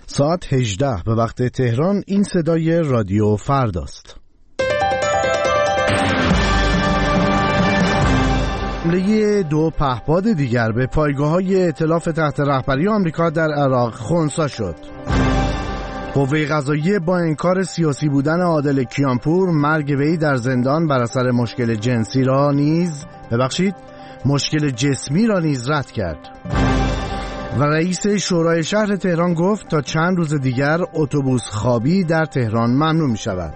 ساعت 18 به وقت تهران. این صدای رادیو فرداست. حمله دو پهپاد دیگر به پایگاه‌های ائتلاف تحت رهبری آمریکا در عراق خنثی شد. قوه قضاییه با انکار سیاسی بودن عادل کیانپور، مرگ وی در زندان بر اثر مشکل مشکل جسمی را نیز رد کرد. و رئیس شورای شهر تهران گفت تا چند روز دیگر اتوبوس خوابی در تهران ممنوع می شود.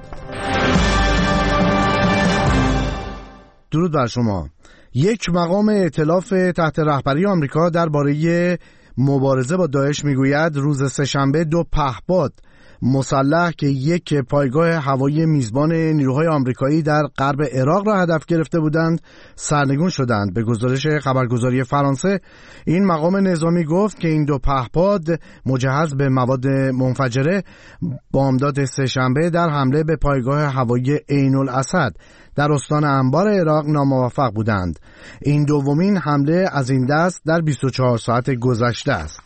درود بر شما. یک مقام ائتلاف تحت رهبری آمریکا درباره مبارزه با داعش میگوید روز سه‌شنبه دو پهپاد مسلح که یک پایگاه هوایی میزبان نیروهای آمریکایی در غرب عراق را هدف گرفته بودند سرنگون شدند. به گزارش خبرگزاری فرانسه، این مقام نظامی گفت که این دو پهپاد مجهز به مواد منفجره بامداد سه‌شنبه در حمله به پایگاه هوایی عین الاسد در استان انبار عراق ناموفق بودند. این دومین حمله از این دست در 24 ساعت گذشته است.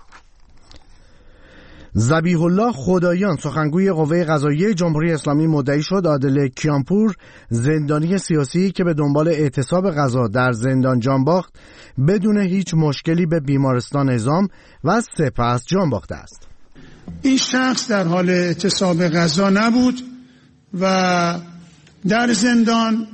ذبیح الله خدایان، سخنگوی قوه قضاییه جمهوری اسلامی، مدعی شد عادل کیانپور، زندانی سیاسی که به دنبال اعتصاب غذا در زندان جان باخت، بدون هیچ مشکلی به بیمارستان اعزام و سپس جان باخته است. این شخص در حال اعتصاب غذا نبود و در زندان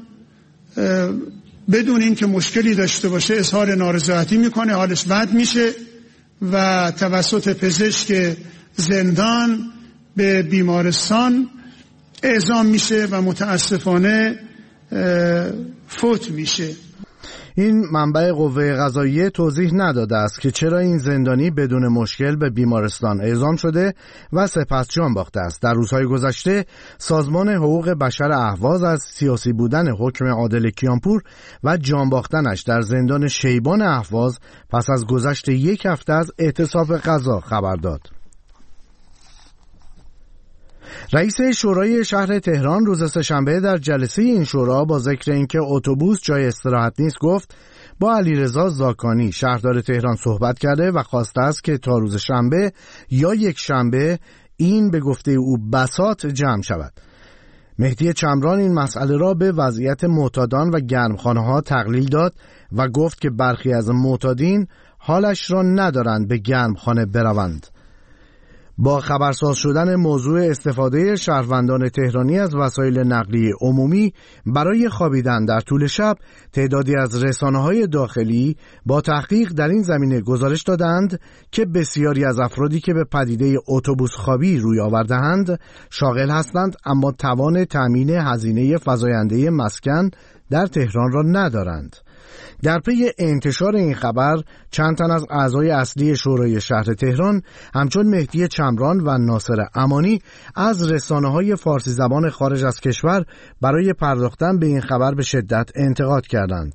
بدون اینکه مشکلی داشته باشه اظهار نارضایتی میکنه، حالش بد میشه و توسط پزشک زندان به بیمارستان اعزام میشه و متاسفانه فوت میشه. این منبع قوه قضاییه توضیح نداده است که چرا این زندانی بدون مشکل به بیمارستان اعزام شده و سپس جان باخته است. در روزهای گذشته سازمان حقوق بشر اهواز از سیاسی بودن حکم عادل کیانپور و جان باختنش در زندان شیبان اهواز پس از گذشت یک هفته از اعتصاب غذا خبر داد. رئیس شورای شهر تهران روز سه‌شنبه در جلسه این شورا با ذکر اینکه اتوبوس جای استراحت نیست گفت با علیرضا زاکانی شهردار تهران صحبت کرده و خواسته است که تا روز شنبه یا یک شنبه این به گفته او بساط جمع شود. مهدی چمران این مسئله را به وضعیت معتادان و گرمخانه‌ها تقلیل داد و گفت که برخی از معتادین حالش را ندارند به گرمخانه بروند. با خبرساز شدن موضوع استفاده شهروندان تهرانی از وسایل نقلیه عمومی برای خوابیدن در طول شب، تعدادی از رسانه‌های داخلی با تحقیق در این زمینه گزارش دادند که بسیاری از افرادی که به پدیده اتوبوس خوابی روی آورده‌اند شاغل هستند، اما توان تأمین هزینه فزاینده مسکن در تهران را ندارند. در پی انتشار این خبر چند تن از اعضای اصلی شورای شهر تهران همچون مهدی چمران و ناصر امانی از رسانه‌های فارسی زبان خارج از کشور برای پرداختن به این خبر به شدت انتقاد کردند.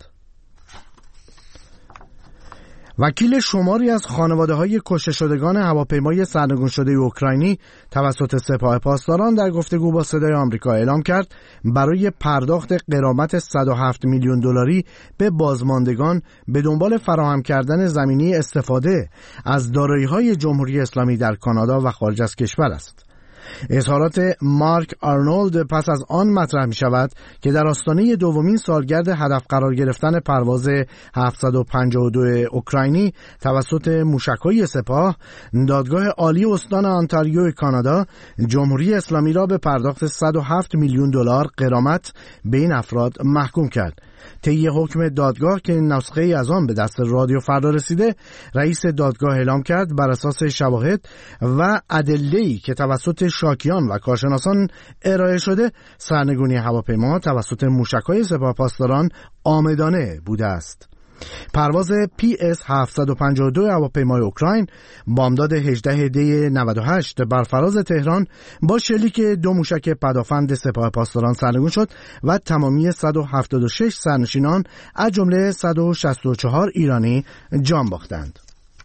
وکیل شماری از خانواده‌های کشته شدگان هواپیمای سرنگون شده اوکراینی توسط سپاه پاسداران در گفتگو با صدای آمریکا اعلام کرد برای پرداخت غرامت 107 میلیون دلاری به بازماندگان به دنبال فراهم کردن زمینی استفاده از دارایی‌های جمهوری اسلامی در کانادا و خارج از کشور است. اظهارات مارک آرنولد پس از آن مطرح می شود که در آستانه دومین سالگرد هدف قرار گرفتن پرواز 752 اوکراینی توسط موشک‌های سپاه، دادگاه عالی استان آنتاریو کانادا جمهوری اسلامی را به پرداخت 107 میلیون دلار غرامت به این افراد محکوم کرد. طی حکم دادگاه که نسخه ای از آن به دست رادیو فردا رسیده، رئیس دادگاه اعلام کرد بر اساس شواهد و ادله‌ای که توسط شاکیان و کارشناسان ارائه شده، سرنگونی هواپیما توسط موشک‌های سپاه پاسداران عامدانه بوده است. پرواز PS 752 هواپیمای اوکراین بامداد 18 دی 98 بر فراز تهران با شلیک دو موشک پدافند سپاه پاسداران سرنگون شد و تمامی 176 سرنشینان از جمله 164 ایرانی جان باختند.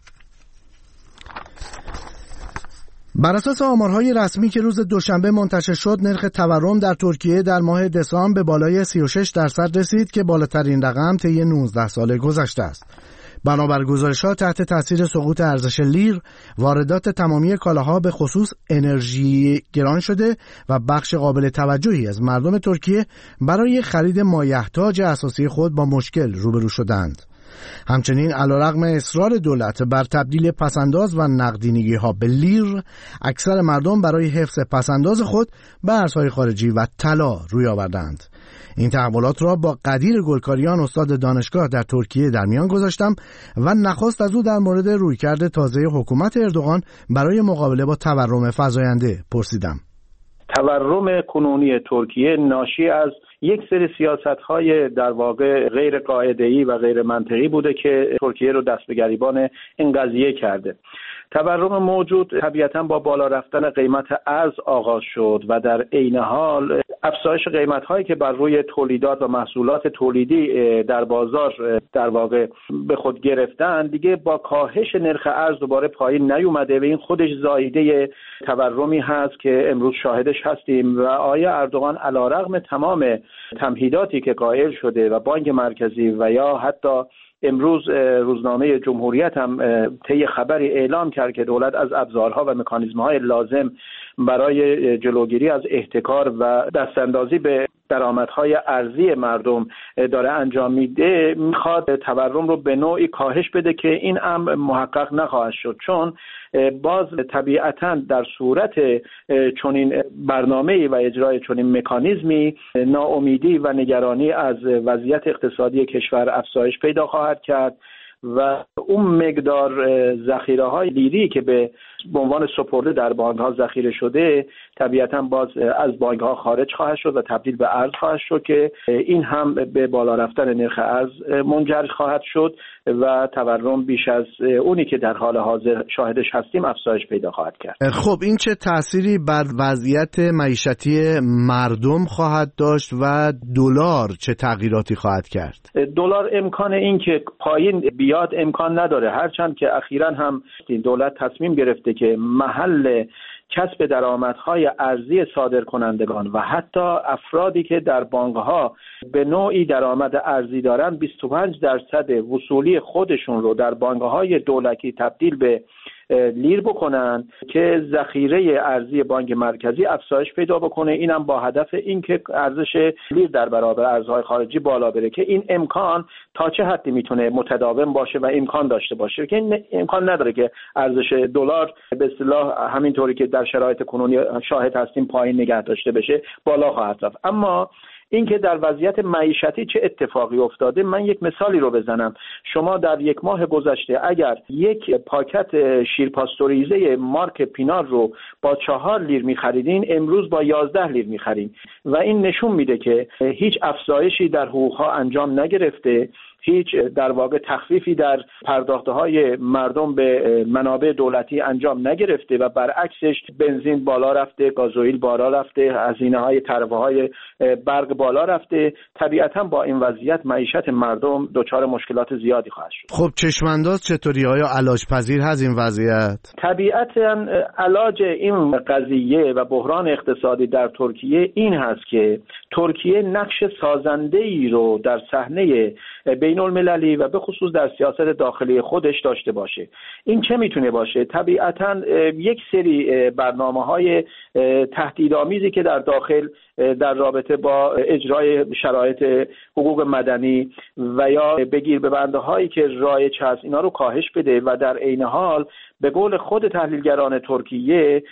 بر اساس آمارهای رسمی که روز دوشنبه منتشر شد، نرخ تورم در ترکیه در ماه دسامبر به بالای 36% رسید که بالاترین رقم طی 19 سال گذشته است. بنابر گزارش‌ها تحت تاثیر سقوط ارزش لیر، واردات تمامی کالاها به خصوص انرژی گران شده و بخش قابل توجهی از مردم ترکیه برای خرید مایحتاج اساسی خود با مشکل روبرو شدند. همچنین علیرغم اصرار دولت بر تبدیل پسنداز و نقدینگی‌ها به لیر، اکثر مردم برای حفظ پسنداز خود به ارزهای خارجی و طلا روی آوردند. این تحولات را با قدیر گلکاریان استاد دانشگاه در ترکیه در میان گذاشتم و نخست از او در مورد رویکرد تازه حکومت اردوغان برای مقابله با تورم فزاینده پرسیدم. تورم کنونی ترکیه ناشی از یک سری سیاست‌های در واقع غیر قاعده‌ای و غیر منطقی بوده که ترکیه رو دست به گریبان این قضیه کرده. تورم موجود طبیعتاً با بالا رفتن قیمت ارز آغاز شد و در عین حال افزایش قیمت‌هایی که بر روی تولیدات و محصولات تولیدی در بازار در واقع به خود گرفتن دیگه با کاهش نرخ ارز دوباره پایین نیومده و این خودش زایده تورمی هست که امروز شاهدش هستیم و آقای اردوغان علیرغم تمام تمهیداتی که قائل شده و بانک مرکزی و یا حتی امروز روزنامه جمهوریت هم طی خبری اعلام کرد که دولت از ابزارها و مکانیزم‌های لازم برای جلوگیری از احتکار و دستاندازی به درآمدهای ارزی مردم داره انجام میده، میخواد تورم رو به نوعی کاهش بده که این امر محقق نخواهد شد، چون باز طبیعتاً در صورت چنین برنامه‌ای و اجرای چنین مکانیزمی ناامیدی و نگرانی از وضعیت اقتصادی کشور افزایش پیدا خواهد کرد و اون مقدار ذخیره‌های لیری که به عنوان سپرده در بانک‌ها ذخیره شده طبیعتاً باز از بانک‌ها خارج خواهد شد و تبدیل به ارز خواهد شد که این هم به بالا رفتن نرخ ارز منجر خواهد شد و تورم بیش از اونی که در حال حاضر شاهدش هستیم افزایش پیدا خواهد کرد. خب این چه تأثیری بر وضعیت معیشتی مردم خواهد داشت و دلار چه تغییراتی خواهد کرد؟ دلار امکان این که پایین بیاد امکان نداره، هرچند که اخیراً هم دولت تصمیم گرفته که محل کسب درآمدهای ارزی صادرکنندگان و حتی افرادی که در بانک‌ها به نوعی درآمد ارزی دارن 25% وصولی خودشون رو در بانک‌های دولتی تبدیل به لیر بکنن که ذخیره ارزی بانک مرکزی افزایش پیدا بکنه، اینم با هدف اینکه ارزش لیر در برابر ارزهای خارجی بالا بره که این امکان تا چه حدی میتونه متداوم باشه و امکان داشته باشه که این امکان نداره که ارزش دلار به اصطلاح همینطوری که در شرایط کنونی شاهد هستیم پایین نگه داشته بشه، بالا خواهد رفت. اما اینکه در وضعیت معیشتی چه اتفاقی افتاده، من یک مثالی رو بزنم. شما در یک ماه گذشته اگر یک پاکت شیر پاستوریزه مارک پینار رو با 4 لیر می‌خریدین، امروز با 11 لیر می‌خرید و این نشون میده که هیچ افزایشی در حقوق‌ها انجام نگرفته، هیچ در واقع تخفیفی در پرداخت‌های مردم به منابع دولتی انجام نگرفته و برعکسش بنزین بالا رفته، گازوئیل بالا رفته، هزینه‌های ترفه‌های برق بالا رفته. طبیعتاً با این وضعیت معیشت مردم دچار مشکلات زیادی خواهد شد. خب چشمانداز چطوری؟ آیا علاج پذیر هست این وضعیت؟ طبیعتاً علاج این قضیه و بحران اقتصادی در ترکیه این هست که ترکیه نقش سازنده‌ای رو در صحنه بین المللی و به خصوص در سیاست داخلی خودش داشته باشه. این چه میتونه باشه؟ طبیعتاً یک سری برنامه‌های تهدیدآمیزی که در داخل در رابطه با اجرای شرایط حقوق مدنی و یا بگیر ببنده‌هایی که رایج هست اینا رو کاهش بده و در عین حال به قول خود تحلیلگران ترکیه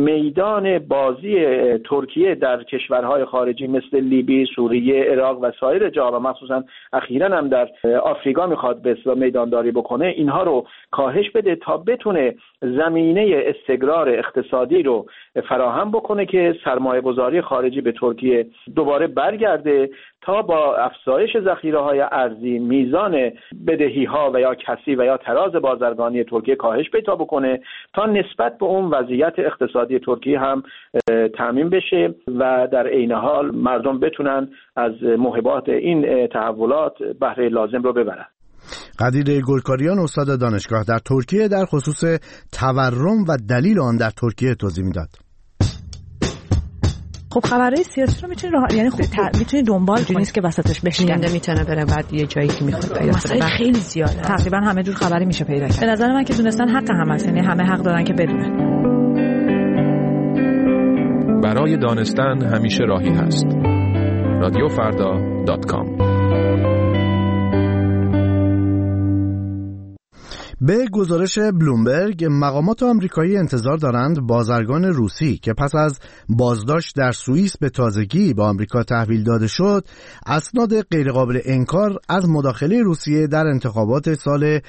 میدان بازی ترکیه در کشورهای خارجی مثل لیبی، سوریه، عراق و سایر جاها و مخصوصا اخیراً هم در آفریقا میخواد به اصطلاح میدانداری بکنه، اینها رو کاهش بده تا بتونه زمینه استقرار اقتصادی رو فراهم بکنه که سرمایه گذاری خارجی به ترکیه دوباره برگرده تا با افزایش ذخیره‌های ارزی میزان بدهی‌ها و یا کسی و یا تراز بازرگانی ترکیه کاهش پیدا بکنه تا نسبت به اون وضعیت اقتصادی ترکیه هم تامین بشه و در عین حال مردم بتونن از موهبات این تحولات بهره لازم رو ببرن. قدیر گلکاریان استاد دانشگاه در ترکیه در خصوص تورم و دلیل آن در ترکیه توضیح میداد. خب خبرهای سیاسی رو میتونی یعنی خب میتونی دنبال کنی، نیست که وسطش بشکنه، میتونه بره بعد یه جایی که میخواد پیدا کنه. خیلی زیاده، تقریبا همه جور خبری میشه پیدا کرد. به نظر من که دونستن حق هم هست، یعنی همه حق دارن که بدونن. برای دانستن همیشه راهی هست. رادیوفردا.com. به گزارش بلومبرگ، مقامات آمریکایی انتظار دارند بازرگان روسی که پس از بازداشت در سوئیس به تازگی به آمریکا تحویل داده شد، اسناد غیرقابل انکار از مداخله روسیه در انتخابات سال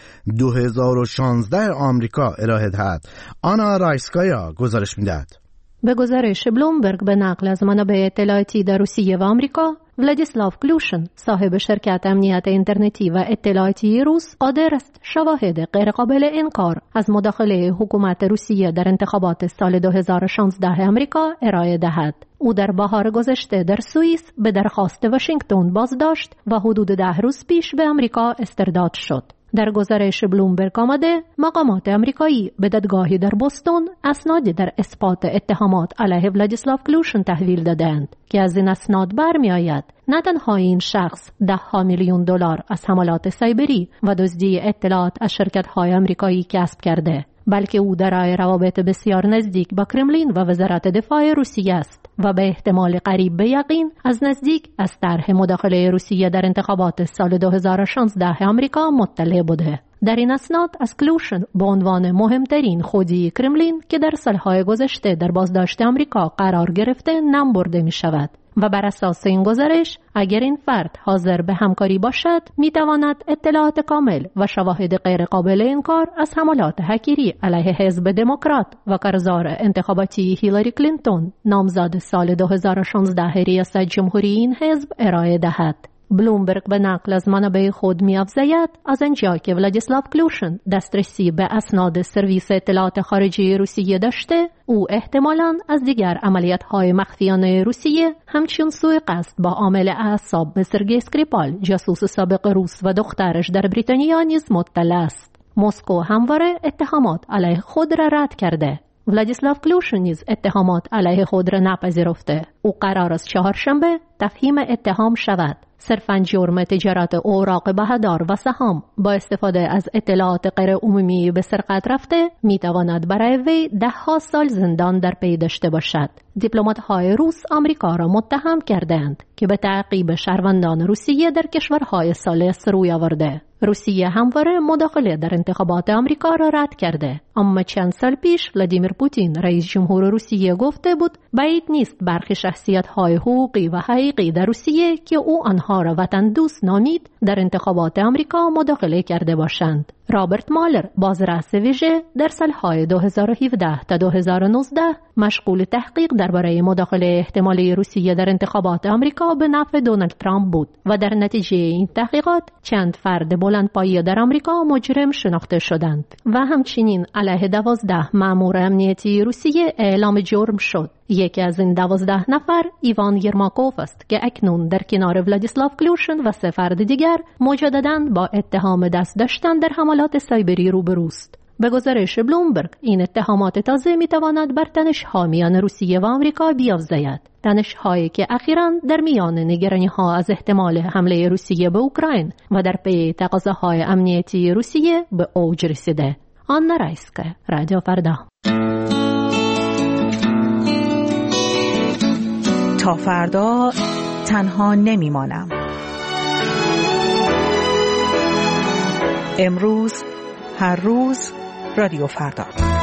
2016 آمریکا ارائه دهد. آنا رایسکایا گزارش می‌دهد. به گزارش بلومبرگ به نقل از منابع اطلاعاتی در روسیه و آمریکا، ولادیسلاو کلوشن، صاحب شرکت امنیت اینترنتی و اطلاعاتی روس، قادر است شواهد غیرقابل انکار از مداخله حکومت روسیه در انتخابات سال 2016 آمریکا ارائه دهد. او در بهار گذشته در سوئیس به درخواست واشنگتن بازداشت و حدود 10 روز پیش به آمریکا استرداد شد. در گزارش بلومبرگ آمده مقامات آمریکایی به دادگاهی در بوستون اسناد در اثبات اتهامات علیه ولادیسلاو کلوشن تحویل دادند که از این اسناد برمی آید نه تنها این شخص $10 میلیون از حملات سایبری و دزدی اطلاعات از شرکت‌های آمریکایی کسب کرده، بلکه او دارای روابط بسیار نزدیک با کرملین و وزارت دفاع روسیه است و به احتمال قریب به یقین از نزدیک از طرح مداخله روسیه در انتخابات سال 2016 آمریکا مطلع بوده. در این اسناد از کلوشن به عنوان مهمترین خودی کرملین که در سالهای گذشته در بازداشت آمریکا قرار گرفته نام برده می شود و بر اساس این گزارش اگر این فرد حاضر به همکاری باشد می تواند اطلاعات کامل و شواهد غیر قابل انکار از حملات هکری علیه حزب دموکرات و کارزار انتخاباتی هیلاری کلینتون نامزد سال 2016 ریاست جمهوری این حزب ارائه دهد. بلومبرگ به نقل از منابع خود می‌افزاید از آنجا که ولادیسلاو کلوشن دسترسی به اسناد سرویس اطلاعات خارجی روسیه داشته، او احتمالاً از دیگر عملیات‌های مخفیانه روسیه همچون سوء قصد با عامل اعصاب به سرگئی اسکریپال، جاسوس سابق روس و دخترش در بریتانیا نیز مطلع است. مسکو همواره اتهامات علیه خود را رد کرده. ولادیسلاو کلوشن نیز اتهامات علیه خود را نپذیرفته. او قرار است چهارشنبه تفهیم اتهام شود. صرفاً جرم تجارت اوراق بهادار و سهام با استفاده از اطلاعات غیر عمومی به سرقت رفته میتواند برای وی 10 سال زندان در پی داشته باشد. دیپلمات‌های روس آمریکا را متهم کردند که به تعقیب شهروندان روسیه در کشورهای ثالث روی آورده. روسیه همواره مداخله در انتخابات آمریکا را رد کرده، اما چند سال پیش ولادیمیر پوتین رئیس جمهور روسیه گفته بود بعید نیست برخی شخصیت‌های حقوقی و حقیقی در روسیه که او آنها را وطن دوست نامید در انتخابات آمریکا مداخله کرده باشند. رابرت مالر، بازرس ویژه، در سالهای 2017 تا 2019 مشغول تحقیق درباره مداخله احتمالی روسیه در انتخابات آمریکا به نفع دونالد ترامپ بود و در نتیجه این تحقیقات چند فرد بلندپایه در آمریکا مجرم شناخته شدند و همچنین علیه 12 مأمور امنیتی روسیه اعلام جرم شد. یکی از این 12 نفر ایوان یرماکوف است که اکنون در کنار ولادیسلاو کلوشن و 3 فرد دیگر مجدداً با اتهام دست داشتن در حملات سایبری روبروست. به گزارش بلومبرگ این اتهامات تازه میتواند بر تنش‌ها میان روسیه و آمریکا بیافزاید، تنش‌هایی که اخیراً در میان نگرانی‌ها از احتمال حمله روسیه به اوکراین و در پی تقاضاهای امنیتی روسیه به اوج رسیده. آنا رایسکا، رادیو فردا. تا فردا تنها نمیمانم. امروز، هر روز، رادیو فردا.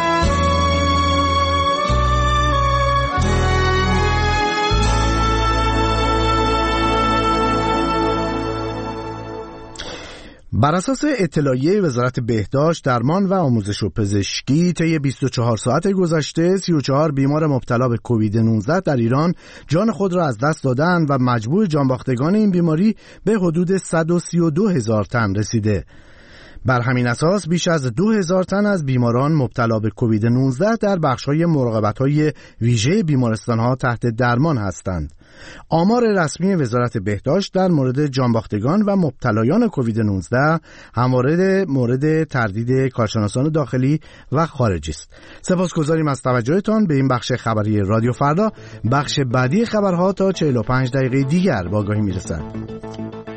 بر اساس اطلاعیه وزارت بهداشت، درمان و آموزش و پزشکی، طی 24 ساعت گذشته 34 بیمار مبتلا به کووید 19 در ایران جان خود را از دست دادند و مجموع جانباختگان این بیماری به حدود 132,000 تن رسیده. بر همین اساس بیش از 2000 تن از بیماران مبتلا به کووید 19 در بخش‌های مراقبت‌های ویژه بیمارستان‌ها تحت درمان هستند. آمار رسمی وزارت بهداشت در مورد جانباختگان و مبتلایان کووید 19 همواره مورد تردید کارشناسان داخلی و خارجی است. سپاسگزاریم از توجهتان به این بخش خبری رادیو فردا. بخش بعدی خبرها تا 45 دقیقه دیگر با آگاهی میرسد.